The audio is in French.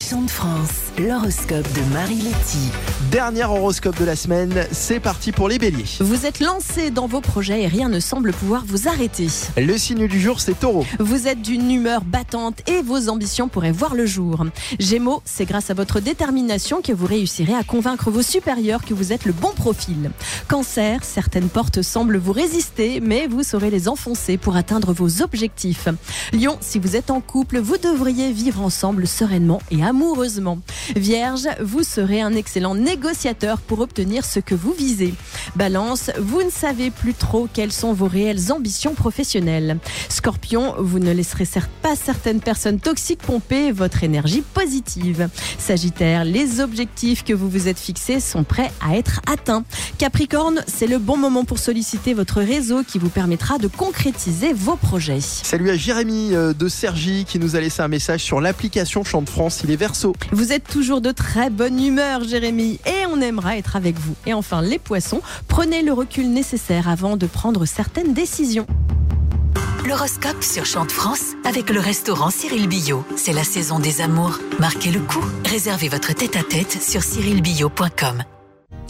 Chant de France, l'horoscope de Marie-Letty. Dernier horoscope de la semaine, c'est parti pour les béliers. Vous êtes lancé dans vos projets et rien ne semble pouvoir vous arrêter. Le signe du jour, c'est Taureau. Vous êtes d'une humeur battante et vos ambitions pourraient voir le jour. Gémeaux, c'est grâce à votre détermination que vous réussirez à convaincre vos supérieurs que vous êtes le bon profil. Cancer, certaines portes semblent vous résister, mais vous saurez les enfoncer pour atteindre vos objectifs. Lion, si vous êtes en couple, vous devriez vivre ensemble sereinement et amoureusement. Vierge, vous serez un excellent négociateur pour obtenir ce que vous visez. Balance, vous ne savez plus trop quelles sont vos réelles ambitions professionnelles. Scorpion, vous ne laisserez certes pas certaines personnes toxiques pomper votre énergie positive. Sagittaire, les objectifs que vous vous êtes fixés sont prêts à être atteints. Capricorne, c'est le bon moment pour solliciter votre réseau qui vous permettra de concrétiser vos projets. Salut à Jérémy de Cergy qui nous a laissé un message sur l'application Chant de France. Il est Verseau. Vous êtes toujours de très bonne humeur, Jérémy, et on aimera être avec vous. Et enfin, les poissons, prenez le recul nécessaire avant de prendre certaines décisions. L'horoscope sur Chant de France avec le restaurant Cyril Billot. C'est la saison des amours. Marquez le coup. Réservez votre tête-à-tête sur cyrilbillot.com.